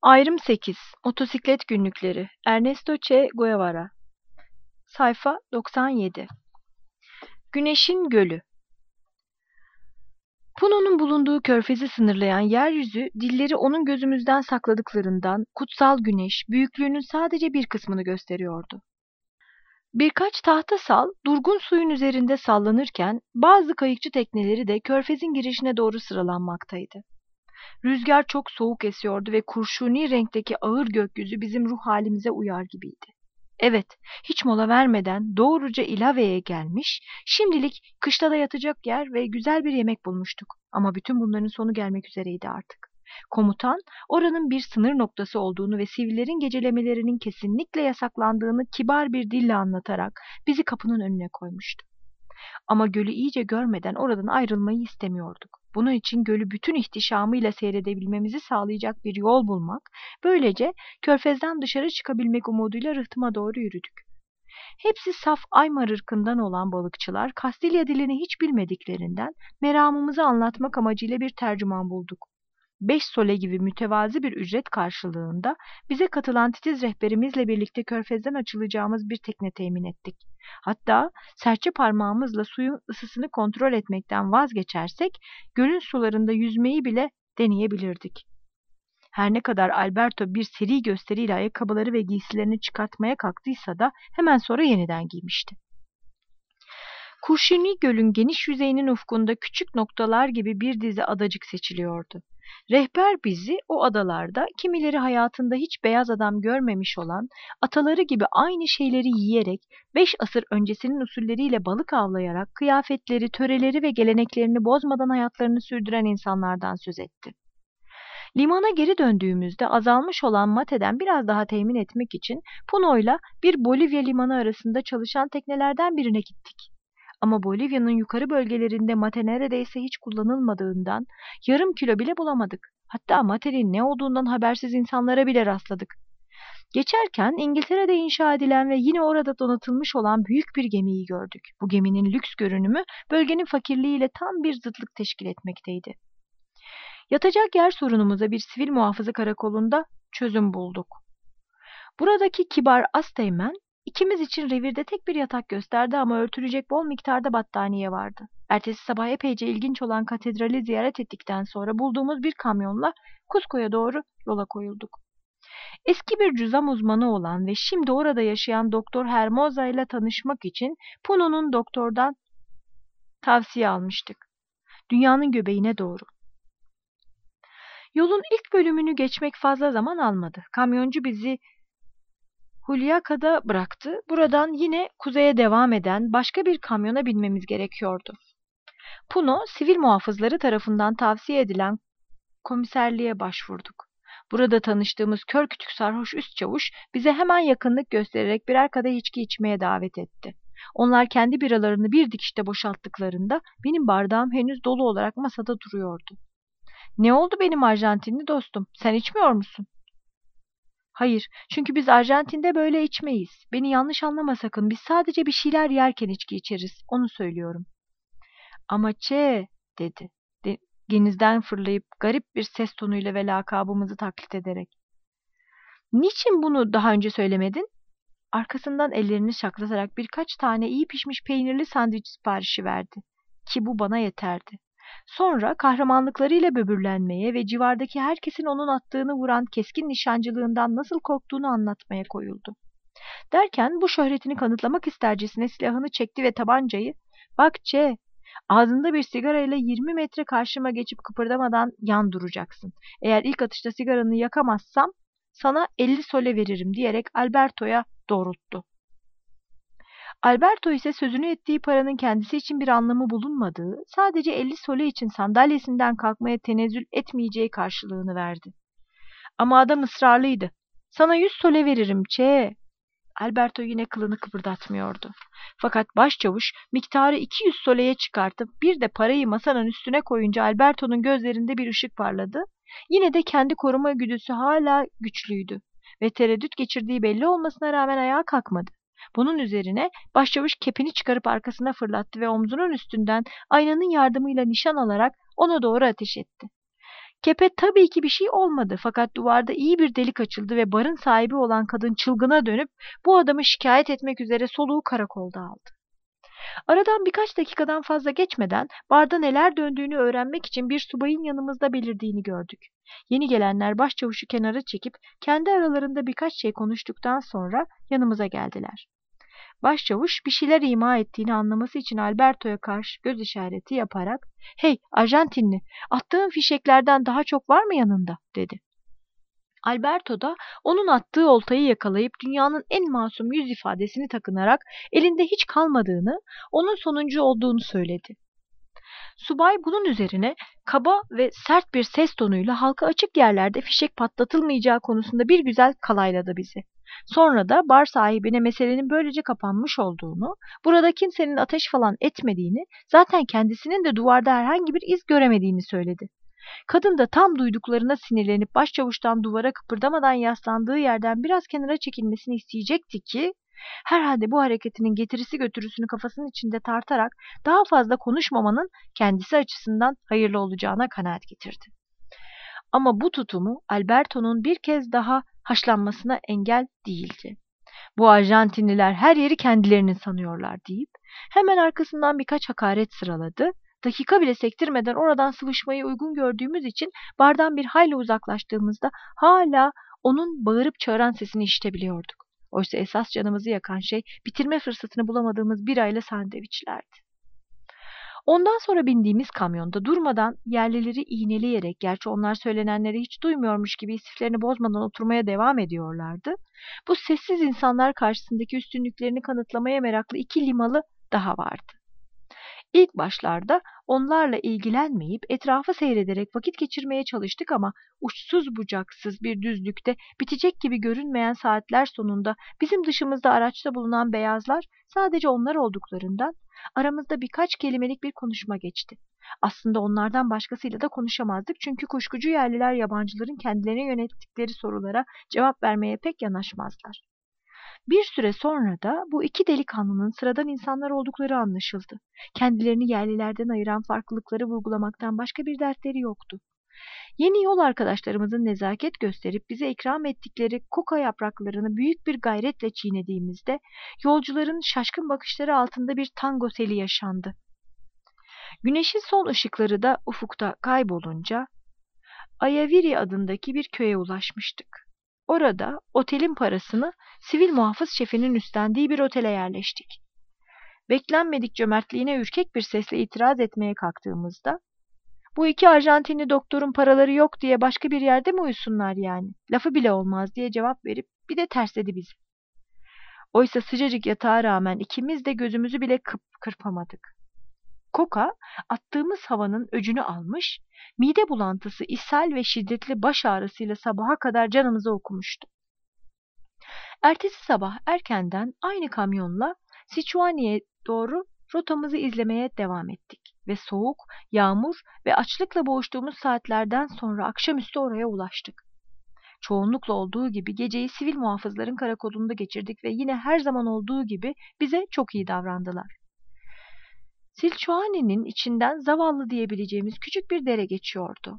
Ayrım 8. Motosiklet Günlükleri Ernesto Che Guevara Sayfa 97. Güneşin Gölü. Puno'nun bulunduğu körfezi sınırlayan yeryüzü, dilleri onun gözümüzden sakladıklarından kutsal güneş, büyüklüğünün sadece bir kısmını gösteriyordu. Birkaç tahta sal, durgun suyun üzerinde sallanırken, bazı kayıkçı tekneleri de körfezin girişine doğru sıralanmaktaydı. Rüzgar çok soğuk esiyordu ve kurşuni renkteki ağır gökyüzü bizim ruh halimize uyar gibiydi. Evet, hiç mola vermeden doğruca İlave'ye gelmiş, şimdilik kışlada yatacak yer ve güzel bir yemek bulmuştuk. Ama bütün bunların sonu gelmek üzereydi artık. Komutan, oranın bir sınır noktası olduğunu ve sivillerin gecelemelerinin kesinlikle yasaklandığını kibar bir dille anlatarak bizi kapının önüne koymuştu. Ama gölü iyice görmeden oradan ayrılmayı istemiyorduk. Bunun için gölü bütün ihtişamıyla seyredebilmemizi sağlayacak bir yol bulmak, böylece körfezden dışarı çıkabilmek umuduyla rıhtıma doğru yürüdük. Hepsi saf Aymar ırkından olan balıkçılar, Kastilya dilini hiç bilmediklerinden meramımızı anlatmak amacıyla bir tercüman bulduk. 5 sole gibi mütevazi bir ücret karşılığında bize katılan titiz rehberimizle birlikte körfezden açılacağımız bir tekne temin ettik. Hatta serçe parmağımızla suyun ısısını kontrol etmekten vazgeçersek, gölün sularında yüzmeyi bile deneyebilirdik. Her ne kadar Alberto bir seri gösteriyle ayakkabıları ve giysilerini çıkartmaya kalktıysa da hemen sonra yeniden giymişti. Kurşuni Göl'ün geniş yüzeyinin ufkunda küçük noktalar gibi bir dizi adacık seçiliyordu. Rehber bizi o adalarda kimileri hayatında hiç beyaz adam görmemiş olan, ataları gibi aynı şeyleri yiyerek, 5 asır öncesinin usulleriyle balık avlayarak, kıyafetleri, töreleri ve geleneklerini bozmadan hayatlarını sürdüren insanlardan söz etti. Limana geri döndüğümüzde azalmış olan mateden biraz daha temin etmek için Puno'yla bir Bolivya limanı arasında çalışan teknelerden birine gittik. Ama Bolivya'nın yukarı bölgelerinde mate neredeyse hiç kullanılmadığından yarım kilo bile bulamadık. Hatta matenin ne olduğundan habersiz insanlara bile rastladık. Geçerken İngiltere'de inşa edilen ve yine orada donatılmış olan büyük bir gemiyi gördük. Bu geminin lüks görünümü bölgenin fakirliğiyle tam bir zıtlık teşkil etmekteydi. Yatacak yer sorunumuza bir sivil muhafızı karakolunda çözüm bulduk. Buradaki kibar asteğmen, İkimiz için revirde tek bir yatak gösterdi ama örtülecek bol miktarda battaniye vardı. Ertesi sabah epeyce ilginç olan katedrali ziyaret ettikten sonra bulduğumuz bir kamyonla Cusco'ya doğru yola koyulduk. Eski bir cüzam uzmanı olan ve şimdi orada yaşayan Doktor Hermosa ile tanışmak için Puno'nun doktordan tavsiye almıştık. Dünyanın göbeğine doğru. Yolun ilk bölümünü geçmek fazla zaman almadı. Kamyoncu bizi Juliaca'da bıraktı. Buradan yine kuzeye devam eden başka bir kamyona binmemiz gerekiyordu. Puno, sivil muhafızları tarafından tavsiye edilen komiserliğe başvurduk. Burada tanıştığımız kör kütük sarhoş üst çavuş bize hemen yakınlık göstererek birer kadeh içki içmeye davet etti. Onlar kendi biralarını bir dikişte boşalttıklarında benim bardağım henüz dolu olarak masada duruyordu. "Ne oldu benim Arjantinli dostum? Sen içmiyor musun?" "Hayır, çünkü biz Arjantin'de böyle içmeyiz. Beni yanlış anlama sakın. Biz sadece bir şeyler yerken içki içeriz. Onu söylüyorum." "Ama Che," dedi. Genizden fırlayıp garip bir ses tonuyla ve lakabımızı taklit ederek. "Niçin bunu daha önce söylemedin?" Arkasından ellerini şaklatarak birkaç tane iyi pişmiş peynirli sandviç siparişi verdi. Ki bu bana yeterdi. Sonra kahramanlıklarıyla böbürlenmeye ve civardaki herkesin onun attığını vuran keskin nişancılığından nasıl korktuğunu anlatmaya koyuldu. Derken bu şöhretini kanıtlamak istercesine silahını çekti ve tabancayı "Bak Che, ağzında bir sigarayla 20 metre karşıma geçip kıpırdamadan yan duracaksın. Eğer ilk atışta sigaranı yakamazsam sana 50 sole veririm," diyerek Alberto'ya doğrulttu. Alberto ise sözünü ettiği paranın kendisi için bir anlamı bulunmadığı, sadece 50 sole için sandalyesinden kalkmaya tenezzül etmeyeceği karşılığını verdi. Ama adam ısrarlıydı. "Sana 100 sole veririm Che." Alberto yine kılını kıpırdatmıyordu. Fakat başçavuş miktarı 200 soleye çıkartıp bir de parayı masanın üstüne koyunca Alberto'nun gözlerinde bir ışık parladı. Yine de kendi koruma güdüsü hala güçlüydü ve tereddüt geçirdiği belli olmasına rağmen ayağa kalkmadı. Bunun üzerine başçavuş kepini çıkarıp arkasına fırlattı ve omzunun üstünden aynanın yardımıyla nişan alarak ona doğru ateş etti. Kepe tabii ki bir şey olmadı fakat duvarda iyi bir delik açıldı ve barın sahibi olan kadın çılgına dönüp bu adamı şikayet etmek üzere soluğu karakolda aldı. Aradan birkaç dakikadan fazla geçmeden barda neler döndüğünü öğrenmek için bir subayın yanımızda belirdiğini gördük. Yeni gelenler başçavuşu kenara çekip kendi aralarında birkaç şey konuştuktan sonra yanımıza geldiler. Başçavuş bir şeyler ima ettiğini anlaması için Alberto'ya karşı göz işareti yaparak "Hey Arjantinli, attığın fişeklerden daha çok var mı yanında?" dedi. Alberto da onun attığı oltayı yakalayıp dünyanın en masum yüz ifadesini takınarak elinde hiç kalmadığını, onun sonuncu olduğunu söyledi. Subay bunun üzerine kaba ve sert bir ses tonuyla halka açık yerlerde fişek patlatılmayacağı konusunda bir güzel kalayladı bizi. Sonra da bar sahibine meselenin böylece kapanmış olduğunu, burada kimsenin ateş falan etmediğini, zaten kendisinin de duvarda herhangi bir iz göremediğini söyledi. Kadın da tam duyduklarına sinirlenip başçavuştan duvara kıpırdamadan yaslandığı yerden biraz kenara çekilmesini isteyecekti ki, herhalde bu hareketinin getirisi götürüsünü kafasının içinde tartarak daha fazla konuşmamanın kendisi açısından hayırlı olacağına kanaat getirdi. Ama bu tutumu Alberto'nun bir kez daha haşlanmasına engel değildi. Bu Arjantinliler her yeri kendilerinin sanıyorlar deyip hemen arkasından birkaç hakaret sıraladı. Dakika bile sektirmeden oradan sıvışmayı uygun gördüğümüz için bardan bir hayli uzaklaştığımızda hala onun bağırıp çağıran sesini işitebiliyorduk. Oysa esas canımızı yakan şey bitirme fırsatını bulamadığımız birayla sandviçlerdi. Ondan sonra bindiğimiz kamyonda durmadan yerlileri iğneleyerek, gerçi onlar söylenenleri hiç duymuyormuş gibi istiflerini bozmadan oturmaya devam ediyorlardı. Bu sessiz insanlar karşısındaki üstünlüklerini kanıtlamaya meraklı iki limalı daha vardı. İlk başlarda onlarla ilgilenmeyip etrafı seyrederek vakit geçirmeye çalıştık ama uçsuz bucaksız bir düzlükte bitecek gibi görünmeyen saatler sonunda bizim dışımızda araçta bulunan beyazlar sadece onlar olduklarından aramızda birkaç kelimelik bir konuşma geçti. Aslında onlardan başkasıyla da konuşamazdık çünkü kuşkucu yerliler yabancıların kendilerine yönelttikleri sorulara cevap vermeye pek yanaşmazlar. Bir süre sonra da bu iki delikanlının sıradan insanlar oldukları anlaşıldı. Kendilerini yerlilerden ayıran farklılıkları vurgulamaktan başka bir dertleri yoktu. Yeni yol arkadaşlarımızın nezaket gösterip bize ikram ettikleri koka yapraklarını büyük bir gayretle çiğnediğimizde yolcuların şaşkın bakışları altında bir tango seli yaşandı. Güneşin son ışıkları da ufukta kaybolunca Ayaviri adındaki bir köye ulaşmıştık. Orada otelin parasını sivil muhafız şefinin üstlendiği bir otele yerleştik. Beklenmedik cömertliğine ürkek bir sesle itiraz etmeye kalktığımızda, "Bu iki Arjantinli doktorun paraları yok diye başka bir yerde mi uyusunlar yani? Lafı bile olmaz," diye cevap verip bir de tersledi bizi. Oysa sıcacık yatağa rağmen ikimiz de gözümüzü bile kırpamadık. Koka, attığımız havanın öcünü almış, mide bulantısı, ishal ve şiddetli baş ağrısıyla sabaha kadar canımızı okumuştu. Ertesi sabah erkenden aynı kamyonla Sichuan'a doğru rotamızı izlemeye devam ettik ve soğuk, yağmur ve açlıkla boğuştuğumuz saatlerden sonra akşamüstü oraya ulaştık. Çoğunlukla olduğu gibi geceyi sivil muhafızların karakolunda geçirdik ve yine her zaman olduğu gibi bize çok iyi davrandılar. Sichuan'ın içinden zavallı diyebileceğimiz küçük bir dere geçiyordu.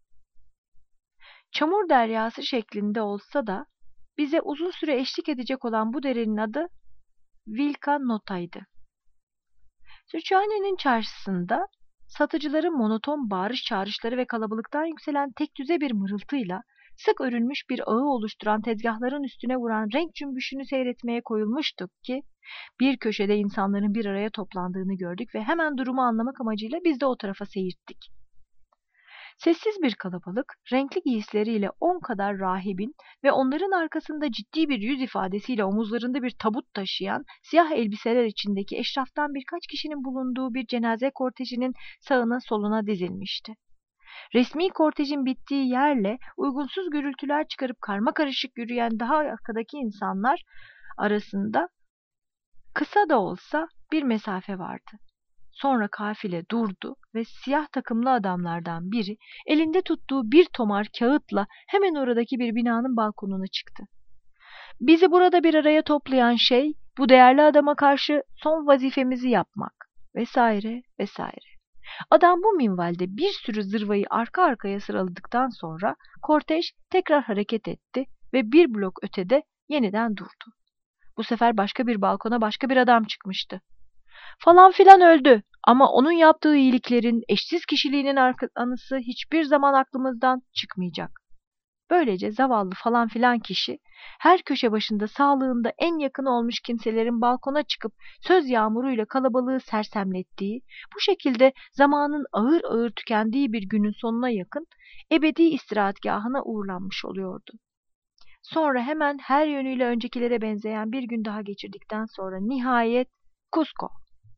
Çamur deryası şeklinde olsa da bize uzun süre eşlik edecek olan bu derenin adı Vilca Nota'ydı. Sichuan'ın çarşısında satıcıların monoton bağırış çağrışları ve kalabalıktan yükselen tek düze bir mırıltıyla sık örülmüş bir ağı oluşturan tezgahların üstüne vuran renk cümbüşünü seyretmeye koyulmuştuk ki bir köşede insanların bir araya toplandığını gördük ve hemen durumu anlamak amacıyla biz de o tarafa seyirttik. Sessiz bir kalabalık, renkli giysileriyle 10 kadar rahibin ve onların arkasında ciddi bir yüz ifadesiyle omuzlarında bir tabut taşıyan siyah elbiseler içindeki eşraftan birkaç kişinin bulunduğu bir cenaze kortejinin sağına soluna dizilmişti. Resmi kortejin bittiği yerle uygunsuz gürültüler çıkarıp karmakarışık yürüyen daha arkadaki insanlar arasında kısa da olsa bir mesafe vardı. Sonra kafile durdu ve siyah takımlı adamlardan biri elinde tuttuğu bir tomar kağıtla hemen oradaki bir binanın balkonuna çıktı. "Bizi burada bir araya toplayan şey bu değerli adama karşı son vazifemizi yapmak," vesaire vesaire. Adam bu minvalde bir sürü zırvayı arka arkaya sıraladıktan sonra kortej tekrar hareket etti ve bir blok ötede yeniden durdu. Bu sefer başka bir balkona başka bir adam çıkmıştı. Falan filan öldü ama onun yaptığı iyiliklerin, eşsiz kişiliğinin anısı hiçbir zaman aklımızdan çıkmayacak. Böylece zavallı falan filan kişi her köşe başında sağlığında en yakın olmuş kimselerin balkona çıkıp söz yağmuruyla kalabalığı sersemlettiği, bu şekilde zamanın ağır ağır tükendiği bir günün sonuna yakın ebedi istirahatgahına uğurlanmış oluyordu. Sonra hemen her yönüyle öncekilere benzeyen bir gün daha geçirdikten sonra nihayet Cusco.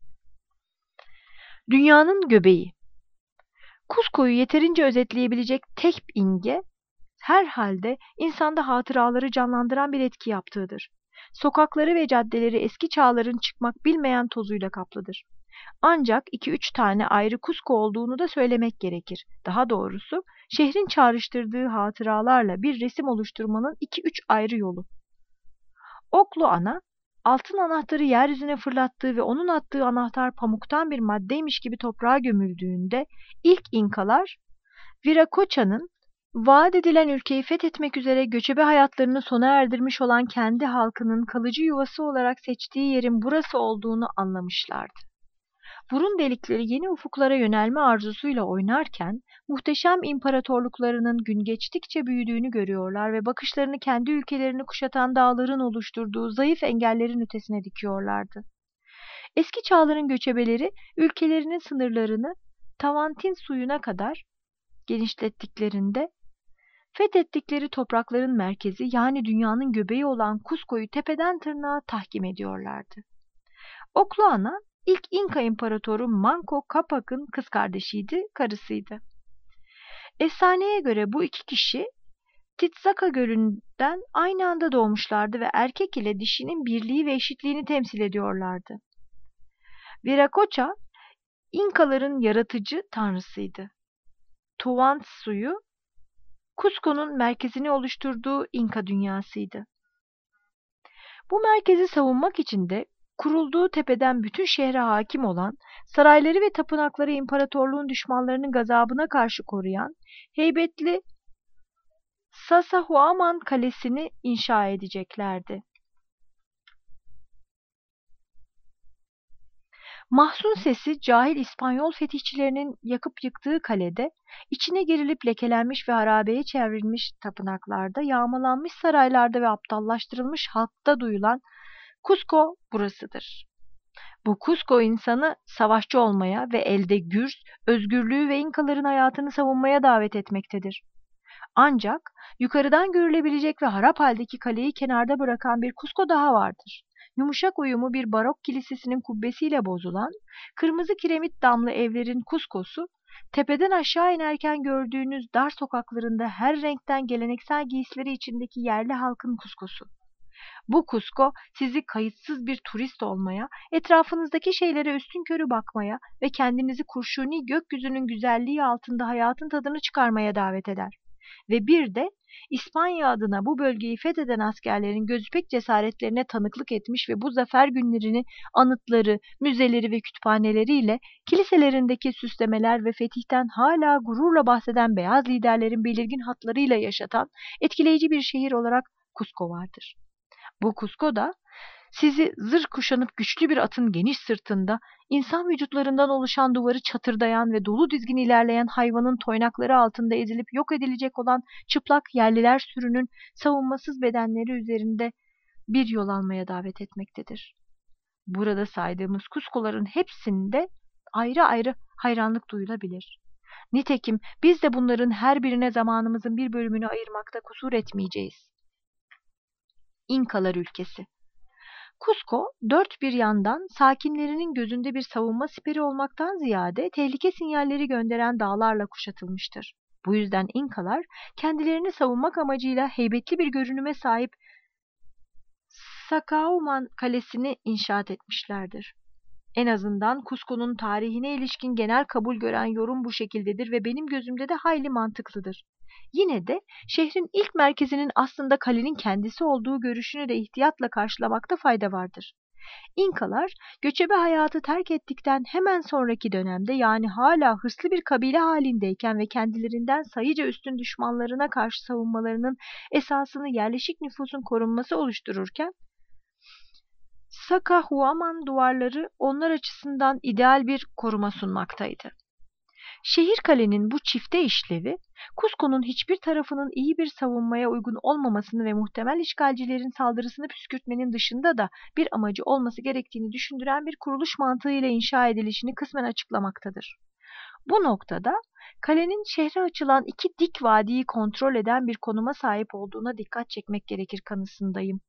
Dünyanın göbeği. Cusco'yu yeterince özetleyebilecek tek imge, herhalde insanda hatıraları canlandıran bir etki yaptığıdır. Sokakları ve caddeleri eski çağların çıkmak bilmeyen tozuyla kaplıdır. Ancak 2-3 tane ayrı Cusco olduğunu da söylemek gerekir. Daha doğrusu şehrin çağrıştırdığı hatıralarla bir resim oluşturmanın 2-3 ayrı yolu. Oklu ana, altın anahtarı yeryüzüne fırlattığı ve onun attığı anahtar pamuktan bir maddeymiş gibi toprağa gömüldüğünde ilk İnkalar, Viracocha'nın vaat edilen ülkeyi fethetmek üzere göçebe hayatlarını sona erdirmiş olan kendi halkının kalıcı yuvası olarak seçtiği yerin burası olduğunu anlamışlardı. Burun delikleri yeni ufuklara yönelme arzusuyla oynarken, muhteşem imparatorluklarının gün geçtikçe büyüdüğünü görüyorlar ve bakışlarını kendi ülkelerini kuşatan dağların oluşturduğu zayıf engellerin ötesine dikiyorlardı. Eski çağların göçebeleri ülkelerinin sınırlarını Tavantin suyuna kadar genişlettiklerinde, fethettikleri toprakların merkezi yani dünyanın göbeği olan Cusco'yu tepeden tırnağa tahkim ediyorlardı. Oklu ana, İlk İnka İmparatoru Manco Capac'ın kız kardeşiydi, karısıydı. Efsaneye göre bu iki kişi Titicaca Gölü'nden aynı anda doğmuşlardı ve erkek ile dişinin birliği ve eşitliğini temsil ediyorlardı. Viracocha, İnkaların yaratıcı tanrısıydı. Tuvantzsu'yu, Cusco'nun merkezini oluşturduğu İnka dünyasıydı. Bu merkezi savunmak için de kurulduğu tepeden bütün şehre hakim olan, sarayları ve tapınakları imparatorluğun düşmanlarının gazabına karşı koruyan, heybetli Sasahuaman Kalesi'ni inşa edeceklerdi. Mahzun sesi cahil İspanyol fetihçilerinin yakıp yıktığı kalede, içine girilip lekelenmiş ve harabeye çevrilmiş tapınaklarda, yağmalanmış saraylarda ve aptallaştırılmış halkta duyulan Cusco burasıdır. Bu Cusco insanı savaşçı olmaya ve elde gürz, özgürlüğü ve İnkaların hayatını savunmaya davet etmektedir. Ancak yukarıdan görülebilecek ve harap haldeki kaleyi kenarda bırakan bir Cusco daha vardır. Yumuşak uyumu bir barok kilisesinin kubbesiyle bozulan, kırmızı kiremit damlı evlerin Cusco'su, tepeden aşağı inerken gördüğünüz dar sokaklarında her renkten geleneksel giysileri içindeki yerli halkın Cusco'su. Bu Cusco sizi kayıtsız bir turist olmaya, etrafınızdaki şeylere üstünkörü bakmaya ve kendinizi kurşuni gökyüzünün güzelliği altında hayatın tadını çıkarmaya davet eder. Ve bir de İspanya adına bu bölgeyi fetheden askerlerin gözüpek cesaretlerine tanıklık etmiş ve bu zafer günlerini anıtları, müzeleri ve kütüphaneleriyle, kiliselerindeki süslemeler ve fetihten hala gururla bahseden beyaz liderlerin belirgin hatlarıyla yaşatan etkileyici bir şehir olarak Cusco vardır. Bu Cusco da sizi zırh kuşanıp güçlü bir atın geniş sırtında, insan vücutlarından oluşan duvarı çatırdayan ve dolu dizgin ilerleyen hayvanın toynakları altında ezilip yok edilecek olan çıplak yerliler sürünün savunmasız bedenleri üzerinde bir yol almaya davet etmektedir. Burada saydığımız Cusco'ların hepsinde ayrı ayrı hayranlık duyulabilir. Nitekim biz de bunların her birine zamanımızın bir bölümünü ayırmakta kusur etmeyeceğiz. İnkalar ülkesi. Cusco, dört bir yandan sakinlerinin gözünde bir savunma siperi olmaktan ziyade tehlike sinyalleri gönderen dağlarla kuşatılmıştır. Bu yüzden İnkalar kendilerini savunmak amacıyla heybetli bir görünüme sahip Sacauman Kalesi'ni inşaat etmişlerdir. En azından Cusco'nun tarihine ilişkin genel kabul gören yorum bu şekildedir ve benim gözümde de hayli mantıklıdır. Yine de şehrin ilk merkezinin aslında kalenin kendisi olduğu görüşünü de ihtiyatla karşılamakta fayda vardır. İnkalar göçebe hayatı terk ettikten hemen sonraki dönemde, yani hala hırslı bir kabile halindeyken ve kendilerinden sayıca üstün düşmanlarına karşı savunmalarının esasını yerleşik nüfusun korunması oluştururken, Sakahuaman duvarları onlar açısından ideal bir koruma sunmaktaydı. Şehir kalenin bu çifte işlevi, Cusco'nun hiçbir tarafının iyi bir savunmaya uygun olmamasını ve muhtemel işgalcilerin saldırısını püskürtmenin dışında da bir amacı olması gerektiğini düşündüren bir kuruluş mantığıyla inşa edilişini kısmen açıklamaktadır. Bu noktada kalenin şehre açılan iki dik vadiyi kontrol eden bir konuma sahip olduğuna dikkat çekmek gerekir kanısındayım.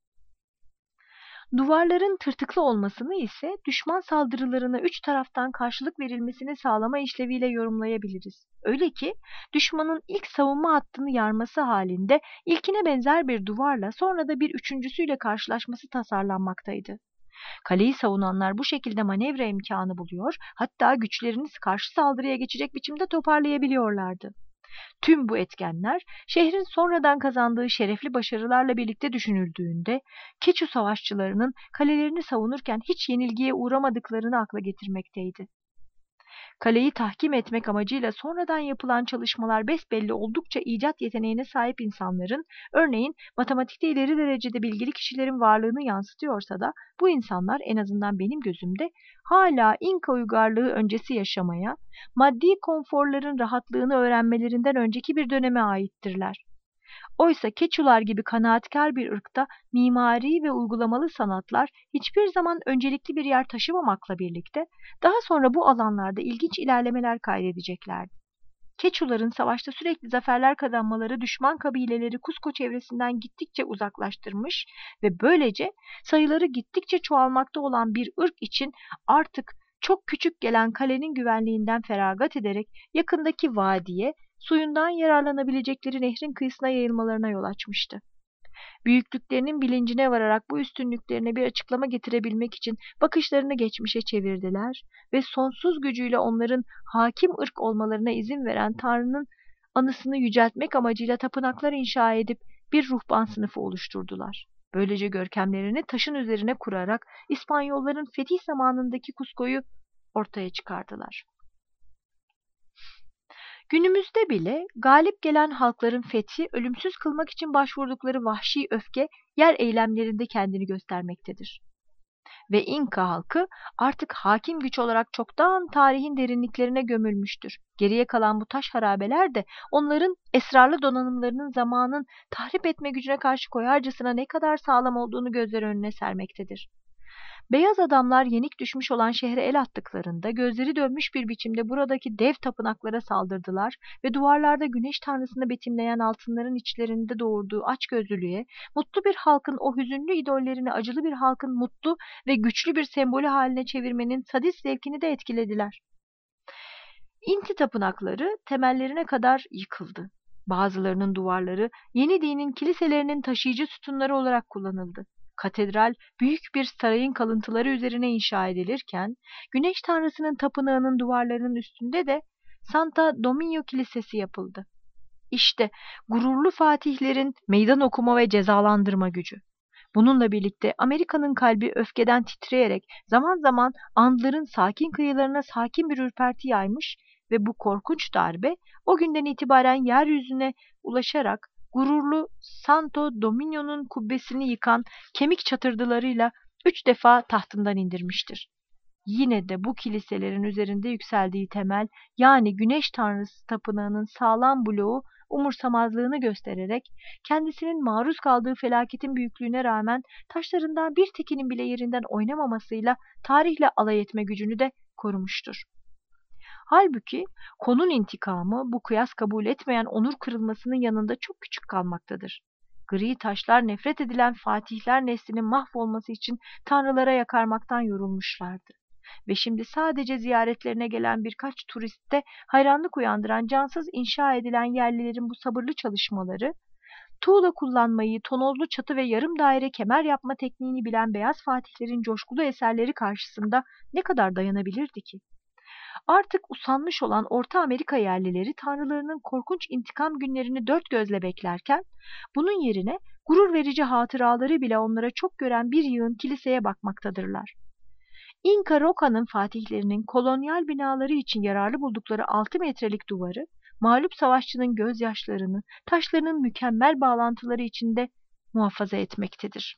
Duvarların tırtıklı olmasını ise düşman saldırılarına üç taraftan karşılık verilmesini sağlama işleviyle yorumlayabiliriz. Öyle ki düşmanın ilk savunma hattını yarması halinde ilkine benzer bir duvarla sonra da bir üçüncüsüyle karşılaşması tasarlanmaktaydı. Kaleyi savunanlar bu şekilde manevra imkanı buluyor, hatta güçlerini karşı saldırıya geçecek biçimde toparlayabiliyorlardı. Tüm bu etkenler şehrin sonradan kazandığı şerefli başarılarla birlikte düşünüldüğünde Keçu savaşçılarının kalelerini savunurken hiç yenilgiye uğramadıklarını akla getirmekteydi. Kaleyi tahkim etmek amacıyla sonradan yapılan çalışmalar besbelli oldukça icat yeteneğine sahip insanların, örneğin matematikte ileri derecede bilgili kişilerin varlığını yansıtıyorsa da bu insanlar, en azından benim gözümde, hala İnka uygarlığı öncesi yaşamaya, maddi konforların rahatlığını öğrenmelerinden önceki bir döneme aittirler. Oysa Keçular gibi kanaatkar bir ırkta mimari ve uygulamalı sanatlar hiçbir zaman öncelikli bir yer taşımamakla birlikte daha sonra bu alanlarda ilginç ilerlemeler kaydedeceklerdi. Keçuların savaşta sürekli zaferler kazanmaları düşman kabileleri Cusco çevresinden gittikçe uzaklaştırmış ve böylece sayıları gittikçe çoğalmakta olan bir ırk için artık çok küçük gelen kalenin güvenliğinden feragat ederek yakındaki vadiye, suyundan yararlanabilecekleri nehrin kıyısına yayılmalarına yol açmıştı. Büyüklüklerinin bilincine vararak bu üstünlüklerine bir açıklama getirebilmek için bakışlarını geçmişe çevirdiler ve sonsuz gücüyle onların hakim ırk olmalarına izin veren Tanrı'nın anısını yüceltmek amacıyla tapınaklar inşa edip bir ruhban sınıfı oluşturdular. Böylece görkemlerini taşın üzerine kurarak İspanyolların fetih zamanındaki Cusco'yu ortaya çıkardılar. Günümüzde bile galip gelen halkların fethi, ölümsüz kılmak için başvurdukları vahşi öfke yer eylemlerinde kendini göstermektedir. Ve İnka halkı artık hakim güç olarak çoktan tarihin derinliklerine gömülmüştür. Geriye kalan bu taş harabeler de onların esrarlı donanımlarının zamanın tahrip etme gücüne karşı koyarcasına ne kadar sağlam olduğunu gözler önüne sermektedir. Beyaz adamlar yenik düşmüş olan şehre el attıklarında gözleri dönmüş bir biçimde buradaki dev tapınaklara saldırdılar ve duvarlarda güneş tanrısını betimleyen altınların içlerinde doğurduğu açgözlülüğe, mutlu bir halkın o hüzünlü idollerini acılı bir halkın mutlu ve güçlü bir sembolü haline çevirmenin sadist zevkini de etkilediler. İnti tapınakları temellerine kadar yıkıldı. Bazılarının duvarları yeni dinin kiliselerinin taşıyıcı sütunları olarak kullanıldı. Katedral büyük bir sarayın kalıntıları üzerine inşa edilirken, Güneş Tanrısı'nın tapınağının duvarlarının üstünde de Santa Domingo Kilisesi yapıldı. İşte gururlu fatihlerin meydan okuma ve cezalandırma gücü. Bununla birlikte Amerika'nın kalbi öfkeden titreyerek zaman zaman Andların sakin kıyılarına sakin bir ürperti yaymış ve bu korkunç darbe o günden itibaren yeryüzüne ulaşarak gururlu Santo Domingo'nun kubbesini yıkan kemik çatırdılarıyla 3 defa tahtından indirmiştir. Yine de bu kiliselerin üzerinde yükseldiği temel, yani Güneş Tanrısı tapınağının sağlam bloğu umursamazlığını göstererek kendisinin maruz kaldığı felaketin büyüklüğüne rağmen taşlarından bir tekinin bile yerinden oynamamasıyla tarihle alay etme gücünü de korumuştur. Halbuki konun intikamı bu kıyas kabul etmeyen onur kırılmasının yanında çok küçük kalmaktadır. Gri taşlar nefret edilen fatihler neslinin mahvolması için tanrılara yakarmaktan yorulmuşlardı. Ve şimdi sadece ziyaretlerine gelen birkaç turistte hayranlık uyandıran cansız inşa edilen yerlilerin bu sabırlı çalışmaları, tuğla kullanmayı, tonozlu çatı ve yarım daire kemer yapma tekniğini bilen beyaz fatihlerin coşkulu eserleri karşısında ne kadar dayanabilirdi ki? Artık usanmış olan Orta Amerika yerlileri tanrılarının korkunç intikam günlerini dört gözle beklerken, bunun yerine gurur verici hatıraları bile onlara çok gören bir yığın kiliseye bakmaktadırlar. İnka Roca'nın fatihlerinin kolonyal binaları için yararlı buldukları 6 metrelik duvarı, mağlup savaşçının gözyaşlarını, taşlarının mükemmel bağlantıları içinde muhafaza etmektedir.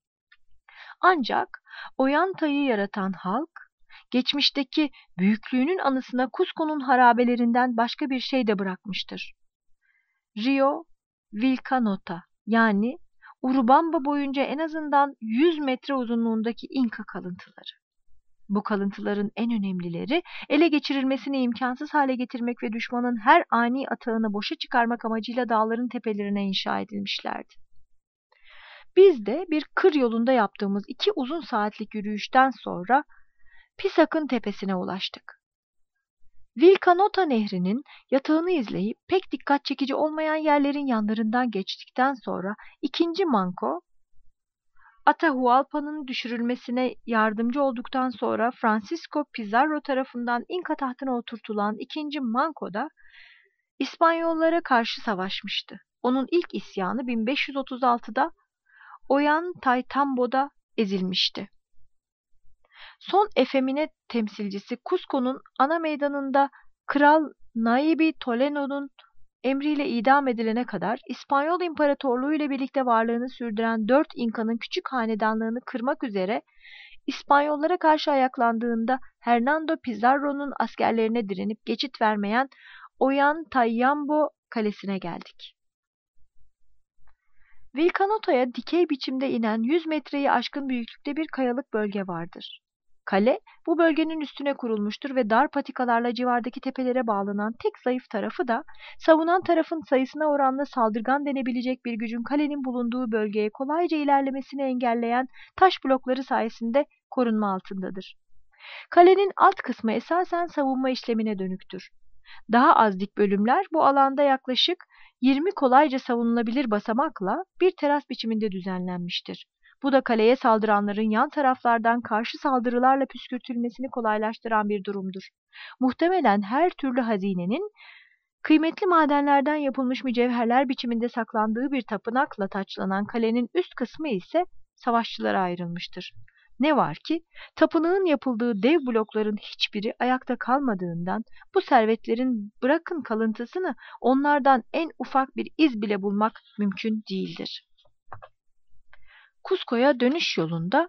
Ancak Ollantay'ı yaratan halk, geçmişteki büyüklüğünün anısına Cusco'nun harabelerinden başka bir şey de bırakmıştır. Rio Vilcanota, yani Urubamba boyunca en azından 100 metre uzunluğundaki İnka kalıntıları. Bu kalıntıların en önemlileri ele geçirilmesini imkansız hale getirmek ve düşmanın her ani atağını boşa çıkarmak amacıyla dağların tepelerine inşa edilmişlerdi. Biz de bir kır yolunda yaptığımız 2 uzun saatlik yürüyüşten sonra Pisak'ın tepesine ulaştık. Vilcanota Nehri'nin yatağını izleyip pek dikkat çekici olmayan yerlerin yanlarından geçtikten sonra ikinci Manco, Atahualpa'nın düşürülmesine yardımcı olduktan sonra Francisco Pizarro tarafından İnka tahtına oturtulan ikinci Manco da İspanyollara karşı savaşmıştı. Onun ilk isyanı 1536'da Ollantaytambo'da ezilmişti. Son efemine temsilcisi Cusco'nun ana meydanında Kral Naibi Toledo'nun emriyle idam edilene kadar İspanyol İmparatorluğu ile birlikte varlığını sürdüren 4 İnka'nın küçük hanedanlığını kırmak üzere İspanyollara karşı ayaklandığında Hernando Pizarro'nun askerlerine direnip geçit vermeyen Ollantaytambo kalesine geldik. Vilcanota'ya dikey biçimde inen 100 metreyi aşkın büyüklükte bir kayalık bölge vardır. Kale bu bölgenin üstüne kurulmuştur ve dar patikalarla civardaki tepelere bağlanan tek zayıf tarafı da savunan tarafın sayısına oranla saldırgan denebilecek bir gücün kalenin bulunduğu bölgeye kolayca ilerlemesini engelleyen taş blokları sayesinde korunma altındadır. Kalenin alt kısmı esasen savunma işlemine dönüktür. Daha az dik bölümler bu alanda yaklaşık 20 kolayca savunulabilir basamakla bir teras biçiminde düzenlenmiştir. Bu da kaleye saldıranların yan taraflardan karşı saldırılarla püskürtülmesini kolaylaştıran bir durumdur. Muhtemelen her türlü hazinenin kıymetli madenlerden yapılmış mücevherler biçiminde saklandığı bir tapınakla taçlanan kalenin üst kısmı ise savaşçılara ayrılmıştır. Ne var ki tapınağın yapıldığı dev blokların hiçbiri ayakta kalmadığından bu servetlerin bırakın kalıntısını onlardan en ufak bir iz bile bulmak mümkün değildir. Cusco'ya dönüş yolunda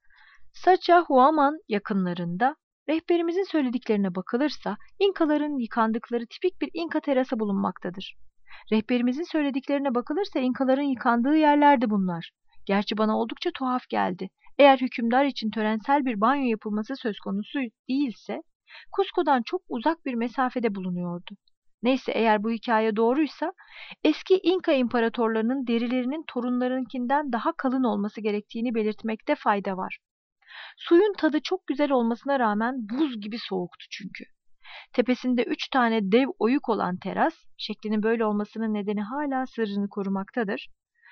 Sacsayhuaman yakınlarında rehberimizin söylediklerine bakılırsa İnkaların yıkandıkları tipik bir İnka terası bulunmaktadır. Rehberimizin söylediklerine bakılırsa İnkaların yıkandığı yerlerdi bunlar. Gerçi bana oldukça tuhaf geldi. Eğer hükümdar için törensel bir banyo yapılması söz konusu değilse, Cusco'dan çok uzak bir mesafede bulunuyordu. Neyse eğer bu hikaye doğruysa, eski İnka imparatorlarının derilerinin torunlarınkinden daha kalın olması gerektiğini belirtmekte fayda var. Suyun tadı çok güzel olmasına rağmen buz gibi soğuktu çünkü. Tepesinde 3 tane dev oyuk olan teras, şeklinin böyle olmasının nedeni hala sırrını korumaktadır.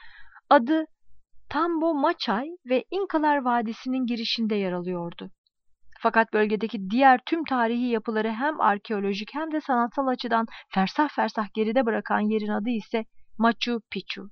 Adı Tambo Machay ve İnkalar Vadisi'nin girişinde yer alıyordu. Fakat bölgedeki diğer tüm tarihi yapıları hem arkeolojik hem de sanatsal açıdan fersah fersah geride bırakan yerin adı ise Machu Picchu.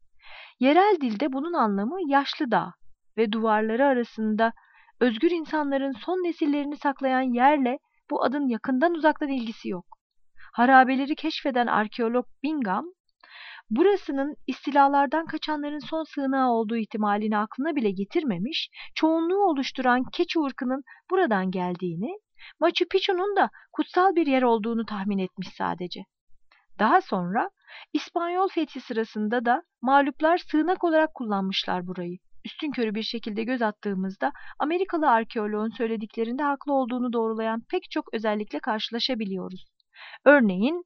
Yerel dilde bunun anlamı yaşlı dağ ve duvarları arasında özgür insanların son nesillerini saklayan yerle bu adın yakından uzaktan ilgisi yok. Harabeleri keşfeden arkeolog Bingham, burasının istilalardan kaçanların son sığınağı olduğu ihtimalini aklına bile getirmemiş, çoğunluğu oluşturan Keçi ırkının buradan geldiğini, Machu Picchu'nun da kutsal bir yer olduğunu tahmin etmiş sadece. Daha sonra İspanyol fethi sırasında da mağluplar sığınak olarak kullanmışlar burayı. Üstünkörü bir şekilde göz attığımızda Amerikalı arkeoloğun söylediklerinde haklı olduğunu doğrulayan pek çok özellikle karşılaşabiliyoruz. Örneğin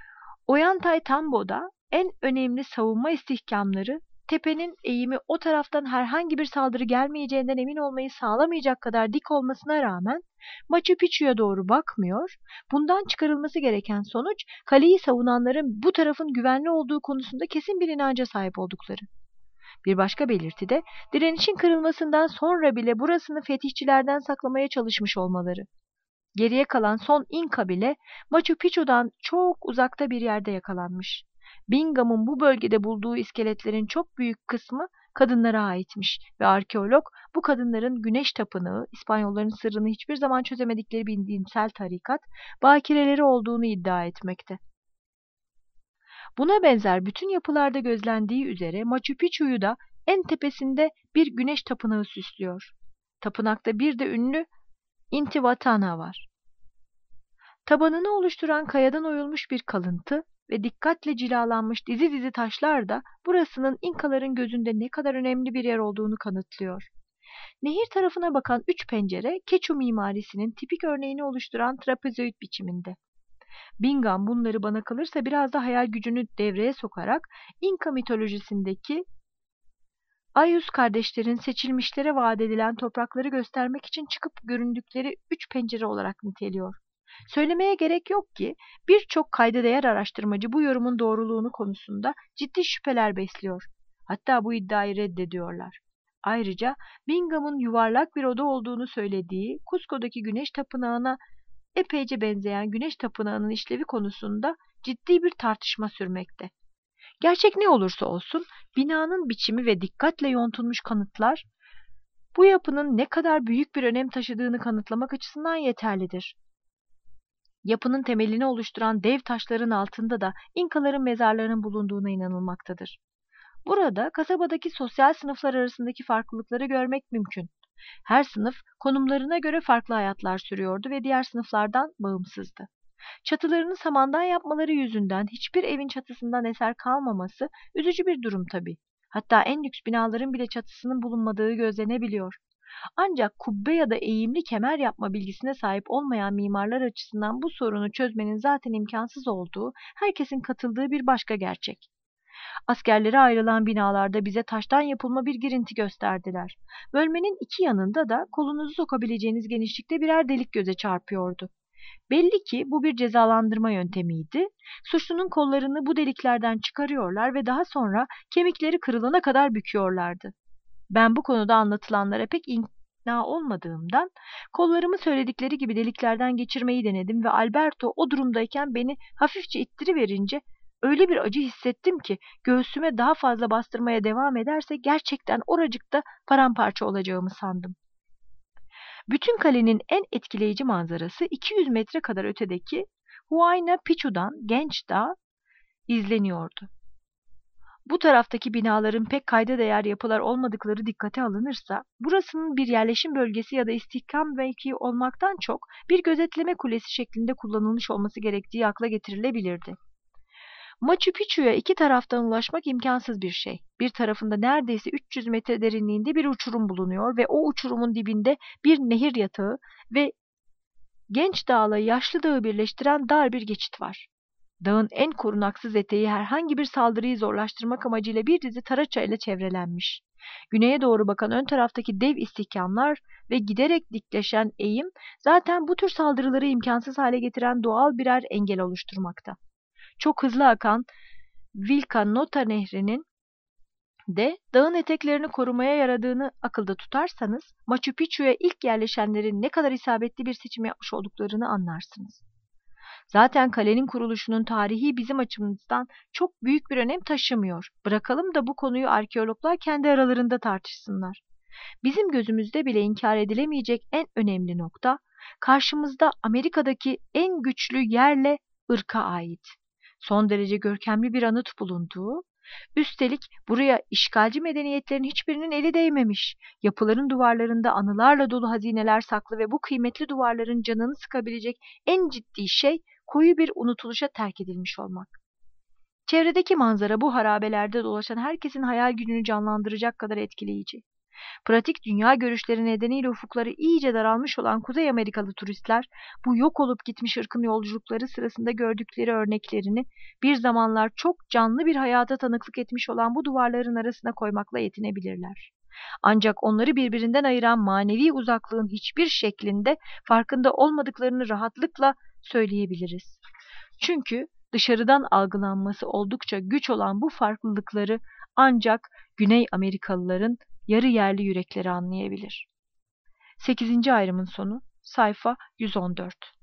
Ollantaytambo'da en önemli savunma istihkamları tepenin eğimi o taraftan herhangi bir saldırı gelmeyeceğinden emin olmayı sağlamayacak kadar dik olmasına rağmen Machu Picchu'ya doğru bakmıyor, bundan çıkarılması gereken sonuç kaleyi savunanların bu tarafın güvenli olduğu konusunda kesin bir inanca sahip oldukları. Bir başka belirti de direnişin kırılmasından sonra bile burasını fetihçilerden saklamaya çalışmış olmaları. Geriye kalan son İnka bile Machu Picchu'dan çok uzakta bir yerde yakalanmış. Bingham'ın bu bölgede bulduğu iskeletlerin çok büyük kısmı kadınlara aitmiş ve arkeolog bu kadınların güneş tapınağı, İspanyolların sırrını hiçbir zaman çözemedikleri bir dinsel tarikat, bakireleri olduğunu iddia etmekte. Buna benzer bütün yapılarda gözlendiği üzere Machu Picchu'yu da en tepesinde bir güneş tapınağı süslüyor. Tapınakta bir de ünlü Intihuatana var. Tabanını oluşturan kayadan oyulmuş bir kalıntı ve dikkatle cilalanmış dizi dizi taşlar da burasının İnkaların gözünde ne kadar önemli bir yer olduğunu kanıtlıyor. Nehir tarafına bakan üç pencere, Keçu mimarisinin tipik örneğini oluşturan trapezoid biçiminde. Bingham bunları bana kalırsa biraz da hayal gücünü devreye sokarak İnka mitolojisindeki Ayus kardeşlerin seçilmişlere vaat edilen toprakları göstermek için çıkıp göründükleri üç pencere olarak niteliyor. Söylemeye gerek yok ki birçok kayda değer araştırmacı bu yorumun doğruluğunu konusunda ciddi şüpheler besliyor. Hatta bu iddiayı reddediyorlar. Ayrıca Bingham'ın yuvarlak bir oda olduğunu söylediği Cusco'daki güneş tapınağına epeyce benzeyen güneş tapınağının işlevi konusunda ciddi bir tartışma sürmekte. Gerçek ne olursa olsun binanın biçimi ve dikkatle yontulmuş kanıtlar bu yapının ne kadar büyük bir önem taşıdığını kanıtlamak açısından yeterlidir. Yapının temelini oluşturan dev taşların altında da İnkaların mezarlarının bulunduğuna inanılmaktadır. Burada kasabadaki sosyal sınıflar arasındaki farklılıkları görmek mümkün. Her sınıf konumlarına göre farklı hayatlar sürüyordu ve diğer sınıflardan bağımsızdı. Çatılarını samandan yapmaları yüzünden hiçbir evin çatısından eser kalmaması üzücü bir durum tabii. Hatta en lüks binaların bile çatısının bulunmadığı gözlenebiliyor. Ancak kubbe ya da eğimli kemer yapma bilgisine sahip olmayan mimarlar açısından bu sorunu çözmenin zaten imkansız olduğu, herkesin katıldığı bir başka gerçek. Askerlere ayrılan binalarda bize taştan yapılma bir girinti gösterdiler. Bölmenin iki yanında da kolunuzu sokabileceğiniz genişlikte birer delik göze çarpıyordu. Belli ki bu bir cezalandırma yöntemiydi. Suçlunun kollarını bu deliklerden çıkarıyorlar ve daha sonra kemikleri kırılana kadar büküyorlardı. Ben bu konuda anlatılanlara pek ikna olmadığımdan kollarımı söyledikleri gibi deliklerden geçirmeyi denedim ve Alberto o durumdayken beni hafifçe ittiriverince öyle bir acı hissettim ki göğsüme daha fazla bastırmaya devam ederse gerçekten oracıkta paramparça olacağımı sandım. Bütün kalenin en etkileyici manzarası 200 metre kadar ötedeki Huayna Picchu'dan Genç Dağ izleniyordu. Bu taraftaki binaların pek kayda değer yapılar olmadıkları dikkate alınırsa, burasının bir yerleşim bölgesi ya da istihkam mevkii olmaktan çok bir gözetleme kulesi şeklinde kullanılmış olması gerektiği akla getirilebilirdi. Machu Picchu'ya iki taraftan ulaşmak imkansız bir şey. Bir tarafında neredeyse 300 metre derinliğinde bir uçurum bulunuyor ve o uçurumun dibinde bir nehir yatağı ve Genç Dağ'la Yaşlı Dağ'ı birleştiren dar bir geçit var. Dağın en korunaksız eteği herhangi bir saldırıyı zorlaştırmak amacıyla bir dizi taraça ile çevrelenmiş. Güneye doğru bakan ön taraftaki dev istihkamlar ve giderek dikleşen eğim zaten bu tür saldırıları imkansız hale getiren doğal birer engel oluşturmakta. Çok hızlı akan Vilcanota Nehri'nin de dağın eteklerini korumaya yaradığını akılda tutarsanız, Machu Picchu'ya ilk yerleşenlerin ne kadar isabetli bir seçim yapmış olduklarını anlarsınız. Zaten kalenin kuruluşunun tarihi bizim açımızdan çok büyük bir önem taşımıyor. Bırakalım da bu konuyu arkeologlar kendi aralarında tartışsınlar. Bizim gözümüzde bile inkar edilemeyecek en önemli nokta, karşımızda Amerika'daki en güçlü yerle ırka ait. Son derece görkemli bir anıt bulunduğu, üstelik buraya işgalci medeniyetlerin hiçbirinin eli değmemiş. Yapıların duvarlarında anılarla dolu hazineler saklı ve bu kıymetli duvarların canını sıkabilecek en ciddi şey koyu bir unutuluşa terk edilmiş olmak. Çevredeki manzara bu harabelerde dolaşan herkesin hayal gücünü canlandıracak kadar etkileyici. Pratik dünya görüşleri nedeniyle ufukları iyice daralmış olan Kuzey Amerikalı turistler, bu yok olup gitmiş ırkın yolculukları sırasında gördükleri örneklerini bir zamanlar çok canlı bir hayata tanıklık etmiş olan bu duvarların arasına koymakla yetinebilirler. Ancak onları birbirinden ayıran manevi uzaklığın hiçbir şeklinde farkında olmadıklarını rahatlıkla söyleyebiliriz. Çünkü dışarıdan algılanması oldukça güç olan bu farklılıkları ancak Güney Amerikalıların yarı yerli yürekleri anlayabilir. 8. ayrımın sonu, sayfa 114.